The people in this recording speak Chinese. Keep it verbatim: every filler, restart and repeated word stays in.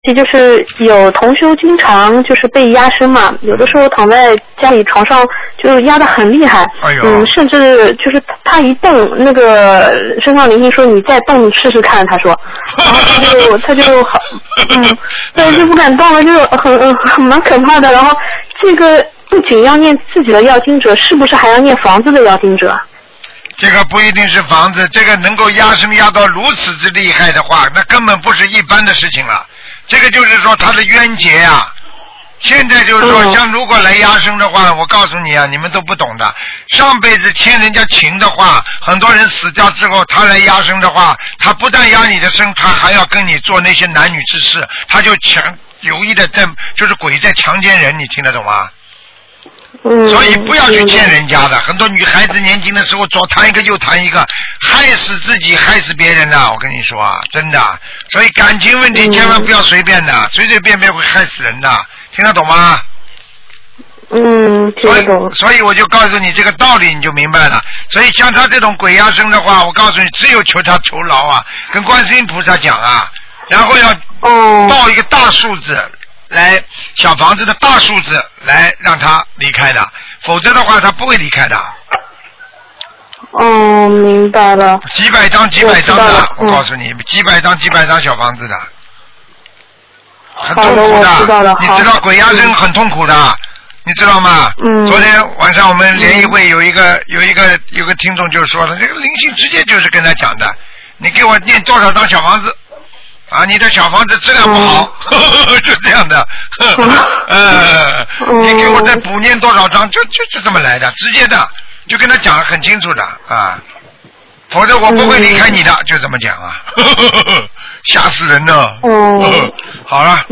就是有同修经常就是被压身嘛，有的时候躺在家里床上就压得很厉害， 哎呦嗯，甚至就是他一动，那个身上灵性说你再动试试看，他说，然后他就他就好，嗯，对，就不敢动了，就很很很蛮可怕的。然后这个不仅要念自己的要经者，是不是还要念房子的要经者？ 这个不一定是房子，这个能够压身压到如此之厉害的话，那根本不是一般的事情了。这个就是说他的冤结啊。现在就是说， 嗯、 像如果来压身的话，我告诉你啊，你们都不懂的。上辈子欠人家情的话，很多人死掉之后，他来压身的话，他不但压你的身，他还要跟你做那些男女之事，他就强有意的在，就是鬼在强奸人，你听得懂吗？ 嗯， 所以不要去欠人家的。很多女孩子年轻的时候左谈一个右谈一个，害死自己害死别人的，我跟你说啊，真的。所以感情问题千万不要随便的，随随便便会害死人的，听得懂吗？ 嗯，听得懂。 所以所以我就告诉你这个道理，你就明白了。所以像他这种鬼压身的话，我告诉你，只有求他酬劳啊，跟观世音菩萨讲啊，然后要报一个大数字。来小房子的大数字来让他离开的，否则的话他不会离开的。 哦，明白了。 几百张几百张的，我, 我告诉你，嗯、几百张几百张小房子的，很痛苦的。我知道了。 你知道鬼压身很痛苦的，嗯、你知道吗？ 嗯。 昨天晚上我们联谊会有一个、嗯、有一个有个听众就说了，这个灵性直接就是跟他讲的，你给我念多少张小房子。啊，你的小房子质量不好，嗯、呵呵就这样的，呵呃，嗯、你给我再补念多少张，就就就这么来的，直接的，就跟他讲得很清楚的啊，否则我不会离开你的，嗯、就这么讲啊，呵呵呵吓死人了。 嗯， 好了。